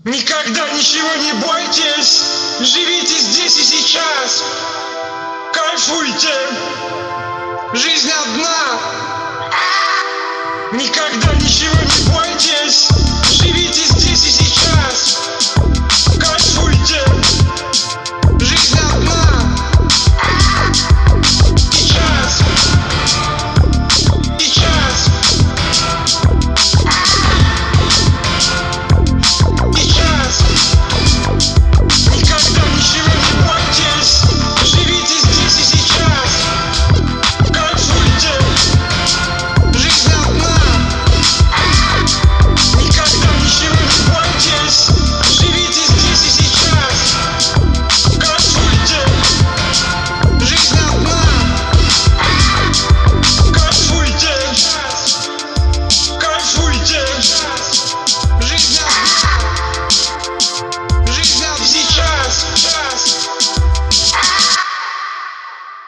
Никогда ничего не бойтесь, живите здесь и сейчас, кайфуйте, жизнь одна. Никогда ничего не бойтесь.